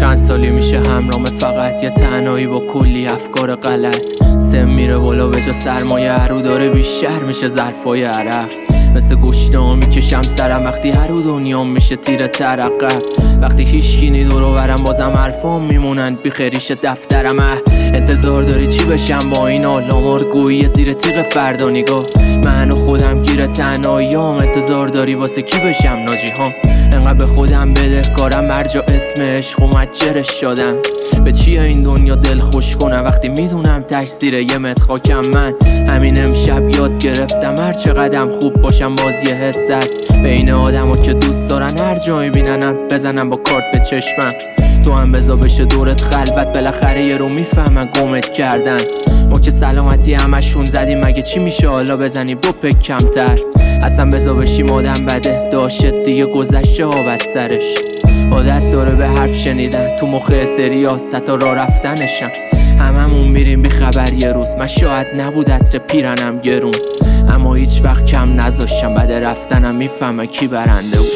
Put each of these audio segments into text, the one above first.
چند سالی میشه همرام فقط یه تنهایی با کلی افکار غلط. سم میره بالا به جا سرمایه، هرو داره بیشتر میشه ظرفای عرق. مثل گشنه میکشم سرم وقتی هرو دنیا میشه تیر ترقب. وقتی هیچکی دور و برم بازم حرفام میمونن بی خریش دفترم. انتظار داری چی بشم با این آلامار گویی زیر تیغ فردا نگاه؟ من و خودم گیر تنهاییام، انتظار داری واسه کی بشم ناجی هم؟ انقدر به خودم بدهکارم هر جا اسم عشق و متجرش شدم. به چیه این دنیا دل خوش کنم وقتی میدونم تش زیر یه متر خاکم؟ من همین امشب یاد گرفتم هر چقدرم خوب باشم بازی حس است بین آدم ها که دوست دارن هر جایی بیننم بزنم با کارت به چشمم. تو هم بزا بشه دورت خلوت، بالاخره یه رو میفهمن گمت کردن. ما که سلامتی همشون زدیم، مگه چی میشه حالا بزنی دو پک کمتر؟ اصلا بزا بشیم آدم بده داشت دیگه گذشته ها از سرش. عادت داره به حرف شنیدن تو مخ سریاست و راه رفتنشم. هممون میریم بی خبر یه روز، من شاید نبود عطر پیرنم گرون، اما هیچ وقت کم نذاشتم بعد رفتنم میفهمه کی برنده بود.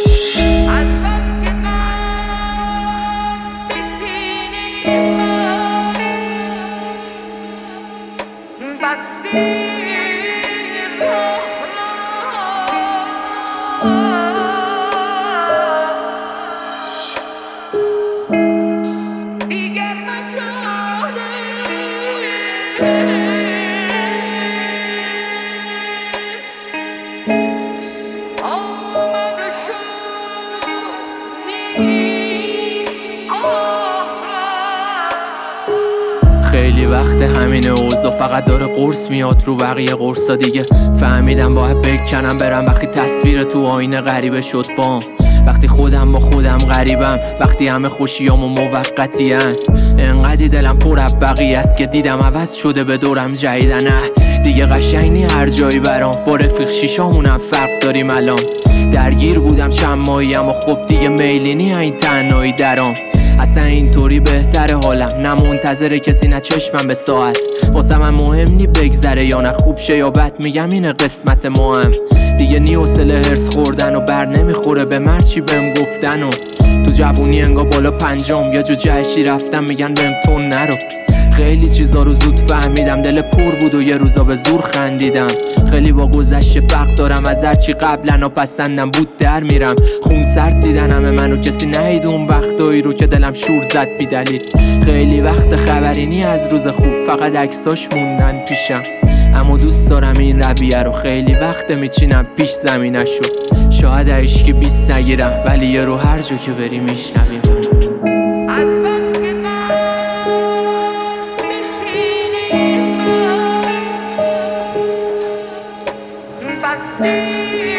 خیلی وقت همین اوضاع فقط داره قرص میاد رو بقیه قرصا دیگه. فهمیدم باید بکنم برم وقتی تصویر تو آینه غریبه شد بام. وقتی خودم با خودم غریبم، وقتی همه خوشیامو موقتی ان. انقدی دلم پر از بقیه است که دیدم عوض شده به دورم جدیدن. دیگه قشنگی هر جایی برام، با رفیق شیشامونم فرق داریم الان. درگیر بودم چند ماهی اما خب دیگه میلینی این تنهایی درام. اصلا اینطوری بهتره حالم، نه منتظر کسی نه چشمم به ساعت. واسه من مهم نی بگذره یا نه خوب شه یا بد، میگم اینه قسمت ما هم. دیگه نی حوصله هرس خوردن و بر نمیخوره به مرچی بهم گفتن. و تو جوونی انگار بالا پنجام یا جو جهشی رفتم میگن بهم تون نرو. خیلی چیزا رو زود فهمیدم، دل پر بود و یه روزا به زور خندیدم. خیلی با گذشته فرق دارم از هرچی قبلا و پسندم بود در میرم. خون سرد دیدن همه منو کسی نهید اون وقتایی رو که دلم شور زد بی دلیل. خیلی وقت خبری نی از روز خوب، فقط عکساش موندن پیشم. اما دوست دارم این رویه رو، خیلی وقت میچینم پیش زمینشو. شاید عشقی بیست نگیرم ولی یه رو هر جا که بری میشنوی Basti